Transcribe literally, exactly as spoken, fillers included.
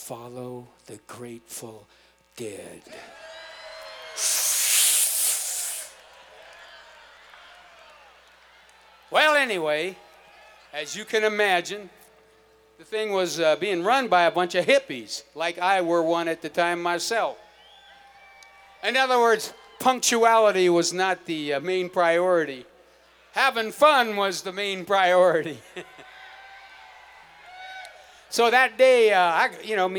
follow the Grateful Dead. Well, anyway, as you can imagine, the thing was uh, being run by a bunch of hippies, like I were one at the time myself. In other words, punctuality was not the uh, main priority. Having fun was the main priority. So that day, uh, I, you know, me